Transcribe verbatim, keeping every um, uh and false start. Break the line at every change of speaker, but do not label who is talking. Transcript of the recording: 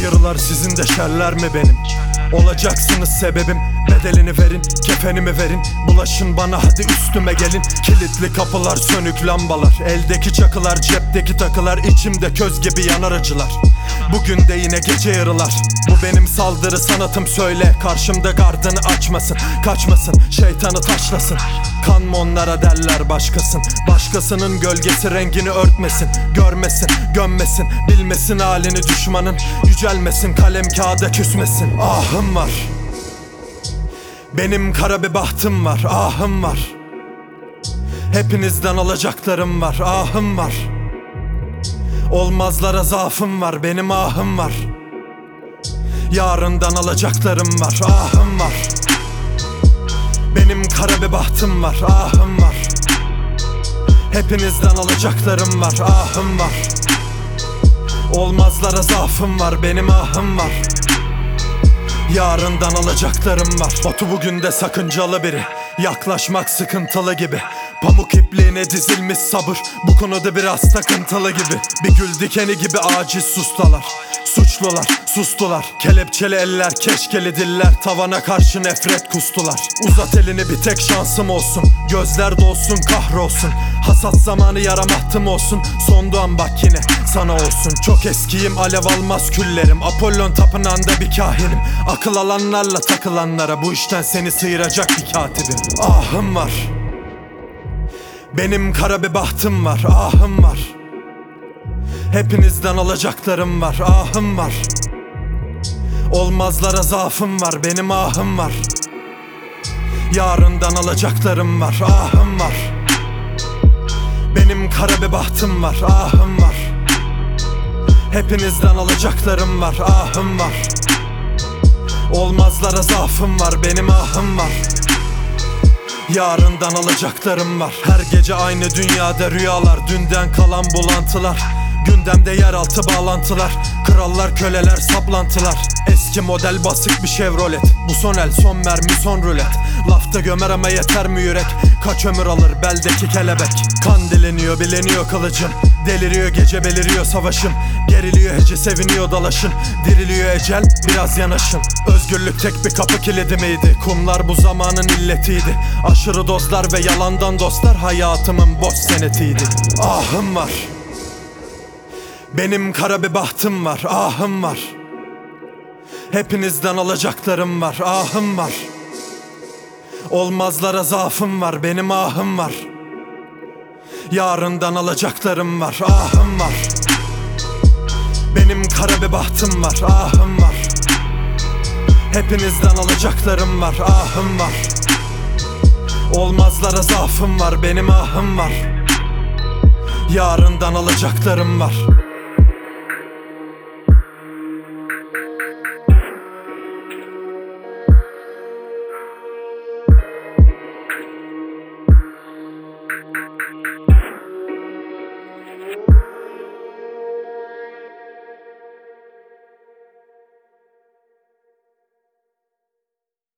Hayırlar sizin de şerler mi benim? Olacaksınız sebebim, bedelini verin, kefenimi verin. Bulaşın bana hadi üstüme gelin. Kilitli kapılar, sönük lambalar, eldeki çakılar, cepteki takılar, içimde köz gibi yanar acılar. Bugün de yine gece yarılar. Bu benim saldırı sanatım, söyle. Karşımda gardını açmasın, kaçmasın, şeytanı taşlasın. Kanma onlara derler başkasın. Başkasının gölgesi rengini örtmesin. Görmesin, gömmesin, bilmesin halini düşmanın. Yücelmesin, kalem kağıda küsmesin. Ahım var, benim kara bir bahtım var. Ahım var, hepinizden alacaklarım var. Ahım var, olmazlara zaafım var. Benim ahım var, yarından alacaklarım var. Ahım var, benim kara bir bahtım var. Ahım var, hepinizden alacaklarım var. Ahım var, olmazlara zaafım var. Benim ahım var, yarından alacaklarım var. Batu bugün de sakıncalı biri, yaklaşmak sıkıntılı gibi. Pamuk ipliğine dizilmiş sabır, bu konuda biraz takıntılı gibi. Bir gül dikeni gibi aciz sustalar, suçlular sustular. Kelepçeli eller, keşkeli diller, tavana karşı nefret kustular. Uzat elini, bir tek şansım olsun, gözler dolsun kahrolsun. Hasat zamanı yaram ahtım olsun, sonduğan bak yine sana olsun. Çok eskiyim, alev almaz küllerim, Apollon tapınağında bir kahinim. Akıl alanlarla takılanlara bu işten seni sıyıracak bir katibim. Ahım var, benim kara bir bahtım var. Ahım var, hepinizden alacaklarım var. Ahım var, olmazlara zaafım var. Benim ahım var, yarından alacaklarım var. Ahım var, benim kara bir bahtım var. Ahım var, hepinizden alacaklarım var. Ahım var, olmazlara zaafım var. Benim ahım var, yarından alacaklarım var. Her gece aynı dünyada rüyalar, dünden kalan bulantılar. Gündemde yeraltı bağlantılar, krallar köleler saplantılar. Eski model basık bir Chevrolet, bu son el son mermi son rulet. Lafta gömer ama yeter mi yürek? Kaç ömür alır beldeki kelebek? Kan dileniyor bileniyor kılıcım, deliriyor gece beliriyor savaşım. Geriliyor hece seviniyor dalaşın, diriliyor ecel biraz yanaşın. Özgürlük tek bir kapı kilidi miydi? Kumlar bu zamanın illetiydi. Aşırı dozlar ve yalandan dostlar hayatımın boş senetiydi. Ahım var, benim kara bir bahtım var. Ahım var, hepinizden alacaklarım var. Ahım var, olmazlara zaafım var. Benim ahım var, yarından alacaklarım var. Ahım var, benim kara bir bahtım var. Ahım var, hepinizden alacaklarım var. Ahım var, olmazlara zaafım var. Benim ahım var, yarından alacaklarım var.